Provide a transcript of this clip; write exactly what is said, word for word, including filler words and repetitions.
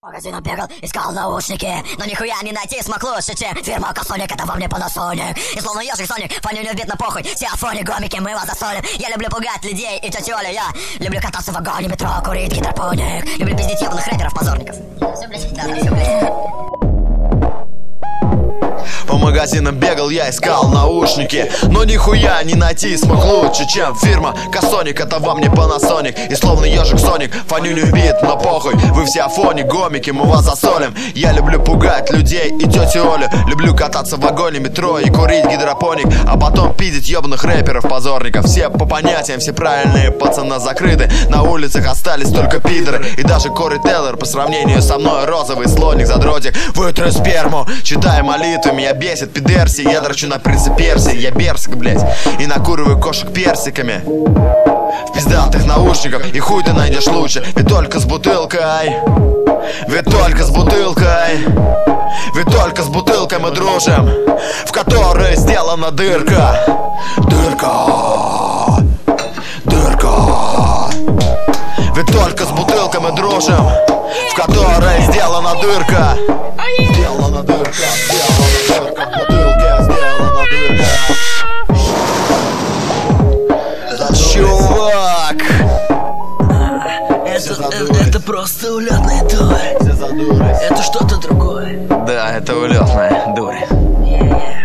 В магазин бегал, искал наушники, но нихуя не найти смог лучше, чем фирма Косоник, это во мне Panasonic. И словно ежик Соник, фаню не видно похуй, все афони, гомики, мы вас засолим. Я люблю пугать людей и тетю Олю, я люблю кататься в вагоне метро, курить гидропоник. Люблю пиздить ебаных рэперов, позорников. Все, блядь, да, все, блядь. По магазинам бегал, я искал наушники, но нихуя не найти смог лучше, чем фирма Косоник, это во мне Panasonic. И словно ежик Соник, фаню не вбит, но похуй, вы все афони, гомики, мы вас засолим. Я люблю пугать людей и тетю Олю, люблю кататься в вагоне метро и курить гидропоник, а потом пиздить ебаных рэперов, позорников. Все по понятиям, все правильные пацаны закрыты, на улицах остались только пидоры. И даже Кори Тейлор по сравнению со мной розовый слоник, задротик. Вытри сперму, читай молитвы, меня бесит пидерси. Я дрочу на принце Перси, я берск, блять, и накуриваю кошек персиками в пиздатых наушниках. И хуй ты найдешь лучше, ведь только с бутылкой, ведь только с бутылкой, ведь только с бутылкой мы дружим, в которой сделана дырка. Дырка, дырка. Ведь только с бутылкой мы дружим, в которой сделана дырка. Сделана дырка, сделана дырка, в бутылке сделана дырка. Чувак, это, это, это просто улетная дурь. Это что-то другое. да, это улетная дурь. Yeah, yeah.